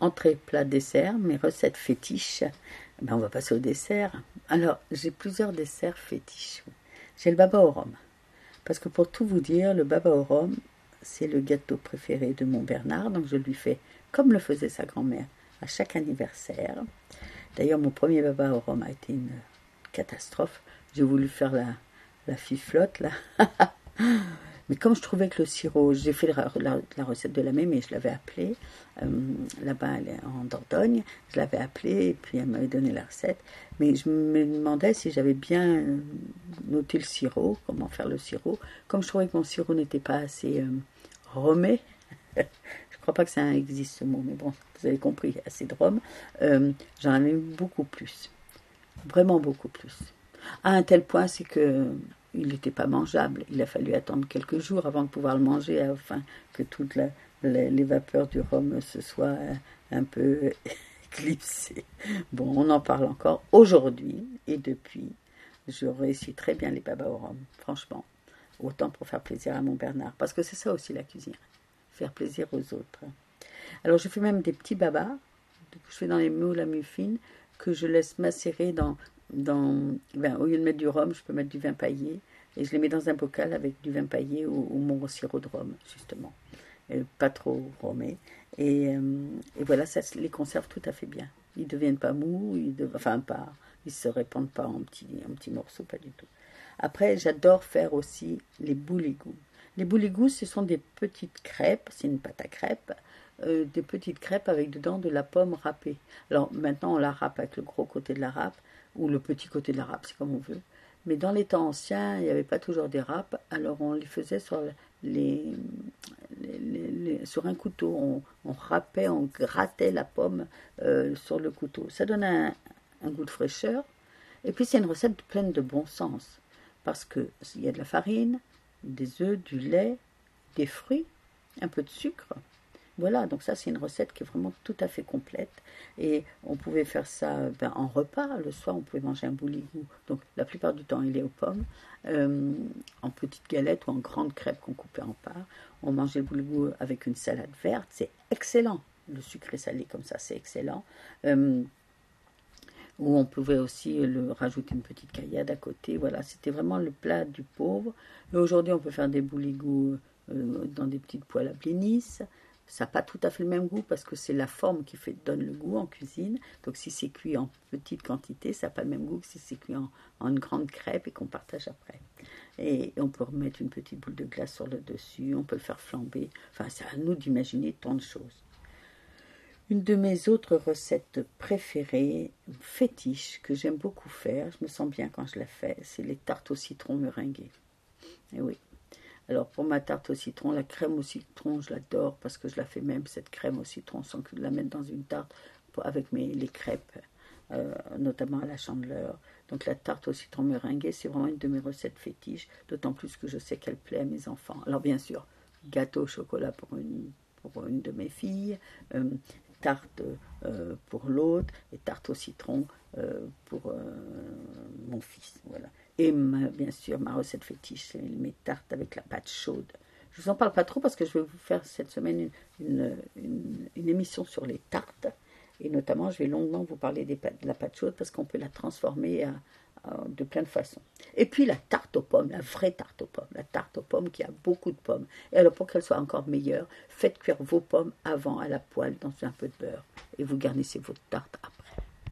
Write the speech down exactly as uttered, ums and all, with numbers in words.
entrée, plat, dessert, mes recettes fétiches. Ben, on va passer au dessert. Alors, j'ai plusieurs desserts fétiches. J'ai le baba au rhum. Parce que pour tout vous dire, le baba au rhum, c'est le gâteau préféré de mon Bernard. Donc, je lui fais comme le faisait sa grand-mère à chaque anniversaire. D'ailleurs, mon premier baba au rhum a été une catastrophe. J'ai voulu faire la, la fiflotte, là. Mais comme je trouvais que le sirop, j'ai fait la, la, la recette de la mémé, je l'avais appelée, euh, là-bas elle est en Dordogne, je l'avais appelée et puis elle m'avait donné la recette. Mais je me demandais si j'avais bien noté le sirop, comment faire le sirop. Comme je trouvais que mon sirop n'était pas assez euh, romé, je ne crois pas que ça existe ce mot, mais bon, vous avez compris, assez de rhum, euh, j'en avais mis beaucoup plus, vraiment beaucoup plus. À un tel point, c'est que il n'était pas mangeable. Il a fallu attendre quelques jours avant de pouvoir le manger, afin que toutes la, la, les vapeurs du rhum se soient un peu éclipsées. Bon, on en parle encore aujourd'hui, et depuis, je réussis très bien les babas au rhum, franchement. Autant pour faire plaisir à mon Bernard, parce que c'est ça aussi la cuisine, faire plaisir aux autres. Alors je fais même des petits babas, que je fais dans les moules à muffins, que je laisse macérer dans... Dans, ben, au lieu de mettre du rhum, je peux mettre du vin paillé et je les mets dans un bocal avec du vin paillé ou, ou mon sirop de rhum, justement. Et pas trop rhumé. Et, euh, et voilà, ça les conserve tout à fait bien. Ils ne deviennent pas mous, ils dev... enfin pas, ils ne se répandent pas en petits, en petits morceaux, pas du tout. Après, j'adore faire aussi les bouligous. Les bouligous, ce sont des petites crêpes, c'est une pâte à crêpes, euh, des petites crêpes avec dedans de la pomme râpée. Alors maintenant, on la râpe avec le gros côté de la râpe, ou le petit côté de la râpe, c'est comme on veut. Mais dans les temps anciens, il n'y avait pas toujours des râpes, alors on les faisait sur, les, les, les, les, sur un couteau. On, on râpait, on grattait la pomme euh, sur le couteau. Ça donne un, un goût de fraîcheur. Et puis c'est une recette pleine de bon sens, parce qu'il y a de la farine, des œufs, du lait, des fruits, un peu de sucre. Voilà, donc ça c'est une recette qui est vraiment tout à fait complète. Et on pouvait faire ça ben, en repas. Le soir, on pouvait manger un bouligou. Donc la plupart du temps, il est aux pommes, euh, en petites galettes ou en grandes crêpes qu'on coupait en parts. On mangeait le bouligou avec une salade verte. C'est excellent. Le sucré salé comme ça, c'est excellent. Euh, Ou on pouvait aussi le, rajouter une petite caillade à côté. Voilà, c'était vraiment le plat du pauvre. Et aujourd'hui, on peut faire des bouligous euh, dans des petites poêles à blinis. Ça n'a pas tout à fait le même goût parce que c'est la forme qui fait, donne le goût en cuisine. Donc si c'est cuit en petite quantité, ça n'a pas le même goût que si c'est cuit en, en une grande crêpe et qu'on partage après. Et on peut remettre une petite boule de glace sur le dessus, on peut le faire flamber. Enfin, c'est à nous d'imaginer tant de choses. Une de mes autres recettes préférées, fétiches, que j'aime beaucoup faire, je me sens bien quand je la fais, c'est les tartes au citron meringuées. Et oui. Alors pour ma tarte au citron, la crème au citron, je l'adore parce que je la fais même, cette crème au citron, sans que je la mette dans une tarte pour, avec mes, les crêpes, euh, notamment à la chandeleur. Donc la tarte au citron meringuée, c'est vraiment une de mes recettes fétiches, d'autant plus que je sais qu'elle plaît à mes enfants. Alors bien sûr, gâteau au chocolat pour une, pour une de mes filles, euh, tarte euh, pour l'autre et tarte au citron euh, pour euh, mon fils. Voilà. Et ma, bien sûr, ma recette fétiche, c'est mes tartes avec la pâte chaude. Je ne vous en parle pas trop parce que je vais vous faire cette semaine une, une, une, une émission sur les tartes. Et notamment, je vais longuement vous parler des pâtes, de la pâte chaude parce qu'on peut la transformer à, à, de plein de façons. Et puis la tarte aux pommes, la vraie tarte aux pommes, la tarte aux pommes qui a beaucoup de pommes. Et alors pour qu'elle soit encore meilleure, faites cuire vos pommes avant à la poêle dans un peu de beurre. Et vous garnissez votre tarte après.